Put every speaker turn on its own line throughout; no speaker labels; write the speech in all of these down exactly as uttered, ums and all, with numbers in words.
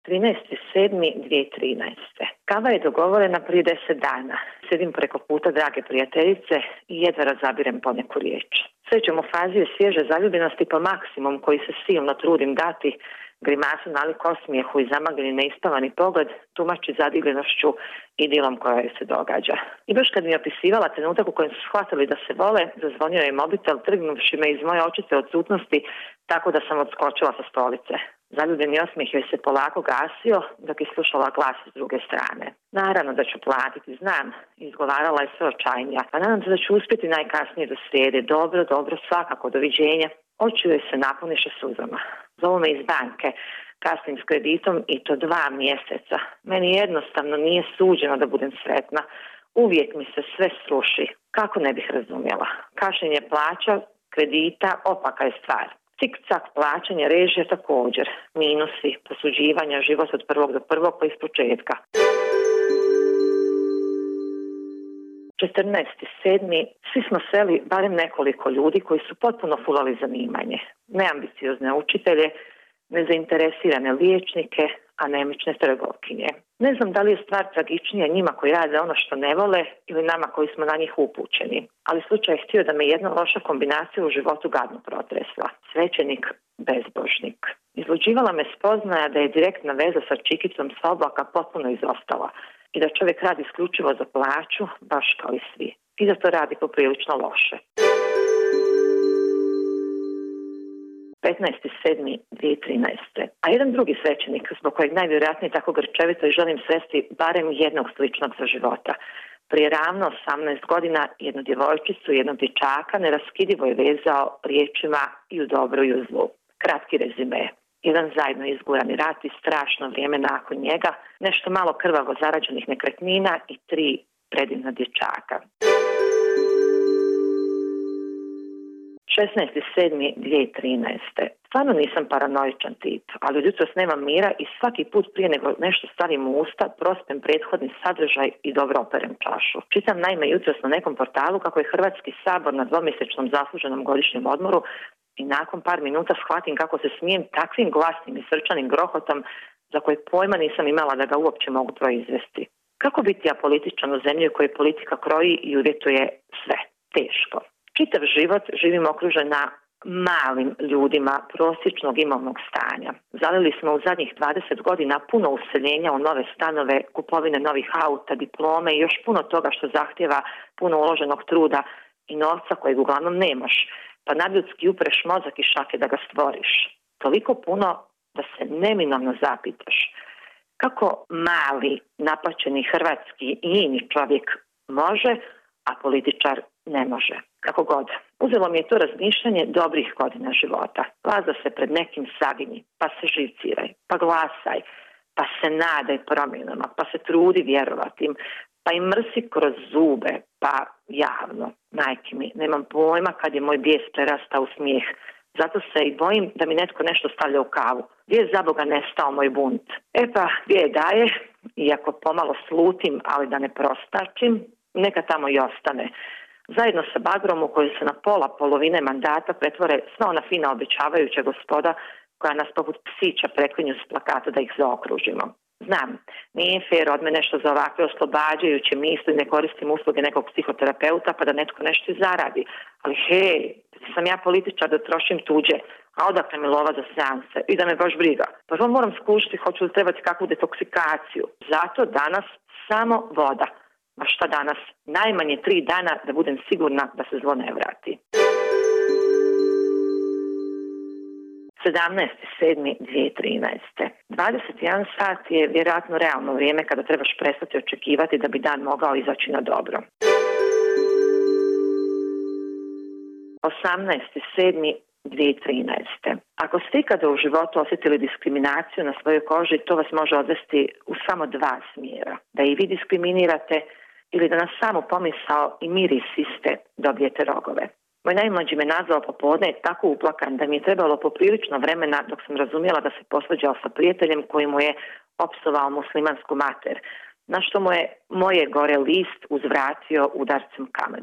trinaesti sedmi dvije tisuće trinaeste. Kava je dogovorena prije deset dana. Sedim preko puta drage prijateljice i jedva razabirem poneku riječ. Srećem u fazi je svježe zaljubljenosti pa maksimum koji se silno trudim dati, grimasu nalik osmijehu i zamagljeni neispavani pogled tumači zadivljenošću i dilom koja joj se događa. I baš kad mi je opisivala trenutak u kojem su shvatili da se vole, zazvonio je mobitel trgnuvši me iz moje očite odsutnosti tako da sam odskočila sa stolice. Zaljubljeni osmijeh joj se polako gasio dok je slušala glas s druge strane. Naravno da ću platiti, znam, izgovarala je sve očajnija, a nadam se da ću uspjeti najkasnije do srijede. Dobro, dobro, svakako, doviđenja. Oči joj se napuniše suzama. Zovu me iz banke, kasnim s kreditom i to dva mjeseca. Meni jednostavno nije suđeno da budem sretna. Uvijek mi se sve sruši. Kako ne bih razumjela? Kašnjenje plaća, kredita, opaka je stvar. Cik-cak plaćanje, režija također. Minusi, posuđivanja, život od prvog do prvog pa iz početka. četrnaesti sedmi Svi smo seli barem nekoliko ljudi koji su potpuno fulali zanimanje. Neambiciozne učitelje, nezainteresirane liječnike, anemične trgovkinje. Ne znam da li je stvar tragičnija njima koji rade ono što ne vole ili nama koji smo na njih upućeni. Ali slučaj je htio da me jedna loša kombinacija u životu gadno protresla. Svećenik, bezbožnik. Izluđivala me spoznaja da je direktna veza sa čikicom sa oblaka potpuno izostala i da čovjek radi isključivo za plaću, baš kao i svi. I da to radi poprilično loše. petnaesti sedmi dvije tisuće trinaeste. A jedan drugi svećenik, zbog kojeg najvjerojatnije tako grčevito i želim svesti barem jednog sličnog za života. Prije ravno osamnaest godina jednu djevojčicu i jednog dječaka neraskidivo je vezao riječima i u dobru i u zlu. Kratki rezime. Jedan zajedno izgurani rat i strašno vrijeme nakon njega, nešto malo krvavo zarađenih nekretnina i tri predivna dječaka. šesnaesti sedmi dvije tisuće trinaeste. Stvarno nisam paranoičan tip, ali od jutros nemam mira i svaki put prije nego nešto stavim u usta, prospem prethodni sadržaj i dobro operem čašu. Čitam naime jutros na nekom portalu kako je Hrvatski sabor na dvomjesečnom zasluženom godišnjem odmoru i nakon par minuta shvatim kako se smijem takvim glasnim i srčanim grohotom za koje pojma nisam imala da ga uopće mogu proizvesti. Kako biti apolitičan u zemlji u kojoj politika kroji i uvjetuje sve? Teško. Čitav život živim okružen na malim ljudima prosječnog imovnog stanja. Zalili smo u zadnjih dvadeset godina puno useljenja u nove stanove, kupovine novih auta, diplome i još puno toga što zahtjeva puno uloženog truda i novca kojeg uglavnom nemaš, pa nadljudski upreš mozak i šake da ga stvoriš. Toliko puno da se neminovno zapitaš kako mali, napaćeni hrvatski i ini čovjek može, a političar ne može. Kako god. Uzelo mi je to razmišljanje dobrih godina života. Laza se pred nekim saginji, pa se živciraj, pa glasaj, pa se nadaj promjenama, pa se trudi vjerovati im, pa im mrsi kroz zube, pa javno. Majke mi, nemam pojma kad je moj bijes prerastao u smijeh. Zato se i bojim da mi netko nešto stavlja u kavu. Gdje je za Boga nestao moj bunt? E pa, gdje je daje, iako pomalo slutim, ali da ne prostačim, neka tamo i ostane. Zajedno sa bagrom u kojoj se na pola polovine mandata pretvore sva ona fina obećavajuća gospoda koja nas poput psića preklinju s plakata da ih zaokružimo. Znam, nije fair od mene nešto za ovakve oslobađajuće misli, ne koristim usluge nekog psihoterapeuta pa da netko nešto zaradi. Ali hej, sam ja političar da trošim tuđe, a odakle mi lova za seanse i da me baš briga. Prvo moram skušati hoću li trebati kakvu detoksikaciju. Zato danas samo voda. A šta danas? Najmanje tri dana da budem sigurna da se zlo ne vrati. sedamnaesti sedmi dvije tisuće trinaeste. dvadeset jedan sat je vjerojatno realno vrijeme kada trebaš prestati očekivati da bi dan mogao izaći na dobro. osamnaesti sedmi dvije tisuće trinaeste. Ako ste ikada u životu osjetili diskriminaciju na svojoj koži, to vas može odvesti u samo dva smjera. Da i vi diskriminirate ili da nas samo pomisao i miris iste dobijete rogove. Moj najmlađi me nazvao popodne je tako uplakan da mi je trebalo poprilično vremena dok sam razumjela da se posvađao sa prijateljem koji mu je opsovao muslimansku mater, na što mu je moje gore list uzvratio udarcem kamenom.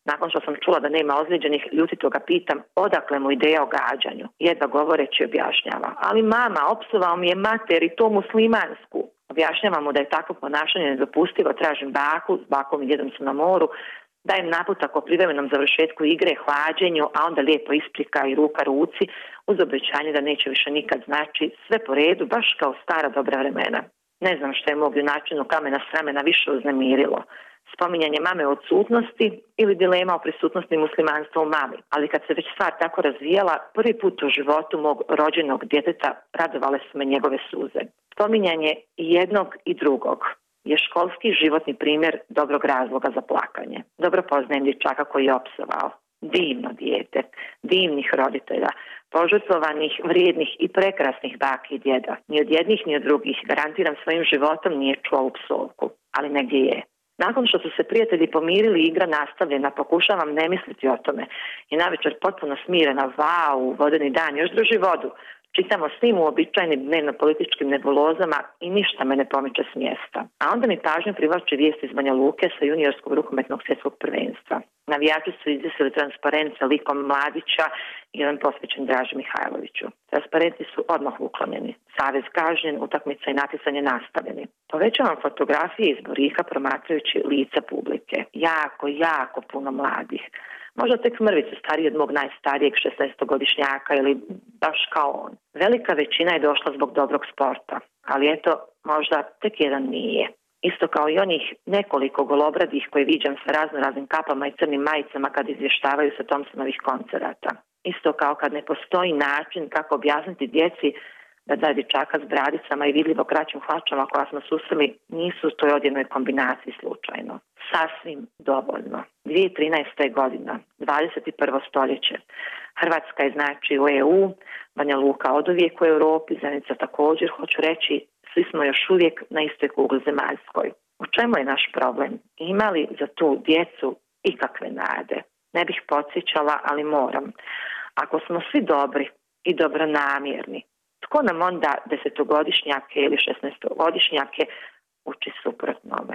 Nakon što sam čula da nema ozlijeđenih, ljutito ga pitam odakle mu ideja o gađanju. Jedva govoreći objašnjava. Ali mama, opsovao mi je mater i to muslimansku. Objašnjavam mu da je takvo ponašanje nedopustivo, tražim baku, s bakom i djedom su na moru, dajem naputak o privremenom završetku igre, hlađenju, a onda lijepo isprika i ruka ruci, uz obećanje da neće više nikad, znači sve po redu, baš kao stara dobra vremena. Ne znam što je mog junačinu kamena s ramena više uznemirilo. Spominjanje mame o odsutnosti ili dilema o prisutnosti muslimanstva u mami. Ali kad se već stvar tako razvijela, prvi put u životu mog rođenog djeteta radovale su me njegove suze. Spominjanje jednog i drugog je školski životni primjer dobrog razloga za plakanje. Dobro poznajem dječaka koji je opsovao. Divno dijete, divnih roditelja, požrtvovanih, vrijednih i prekrasnih baki i djeda. Ni od jednih ni od drugih, garantiram svojim životom, nije čuo ovu psovku, ali negdje je. Nakon što su se prijatelji pomirili, igra nastavljena, pokušavam ne misliti o tome. I navečer potpuno smirena, vau, vodeni dan, još drži vodu. Čitamo svim uobičajenim dnevno-političkim nebulozama i ništa me ne pomiče s mjesta. A onda mi pažnju privlači vijest iz Banja Luke sa juniorskog rukometnog svjetskog prvenstva. Navijači su izvjesili transparent sa likom Mladića i jedan posvećen Draži Mihajloviću. Transparenti su odmah uklonjeni. Savez kažnjen, utakmica i natjecanje nastavljeni. Povećavam fotografije iz Borika promatrajući lica publike. Jako, jako puno mladih. Možda tek mrvicu stariji od mog najstarijeg šesnaestogodišnjaka ili baš kao on. Velika većina je došla zbog dobrog sporta, ali eto, možda tek jedan nije. Isto kao i onih nekoliko golobradih koji viđam sa razno raznim kapama i crnim majicama kad izvještavaju sa Thompsonovih koncerata. Isto kao kad ne postoji način kako objasniti djeci da da dječaka s bradicama i vidljivo kraćim hlačama koja smo susreli nisu u toj odjednoj kombinaciji slučajno. Sasvim dovoljno. dvije tisuće trinaesta. godina, dvadeset i prvo stoljeće. Hrvatska je znači u E U, Banja Luka oduvijek u Europi, Zenica također, hoću reći, svi smo još uvijek na istoj kugli zemaljskoj. U čemu je naš problem? Ima li za tu djecu ikakve nade? Ne bih podsjećala, ali moram. Ako smo svi dobri i dobronamjerni, tko nam onda desetogodišnjake ili šesnaestogodišnjake uči suprotnome?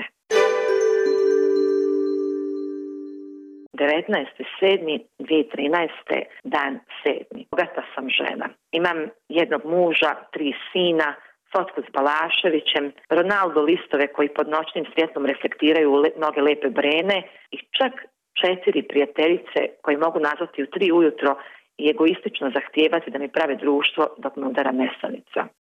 devetnaesti sedmi dvije tisuće trinaeste. dan sedmi. Bogata sam žena. Imam jednog muža, tri sina, fotku s Balaševićem, Ronaldo listove koji pod noćnim svjetlom reflektiraju le, mnoge lepe brene i čak četiri prijateljice koji mogu nazvati u tri ujutro i egoistično zahtijevati da mi prave društvo dok me udara nesanica.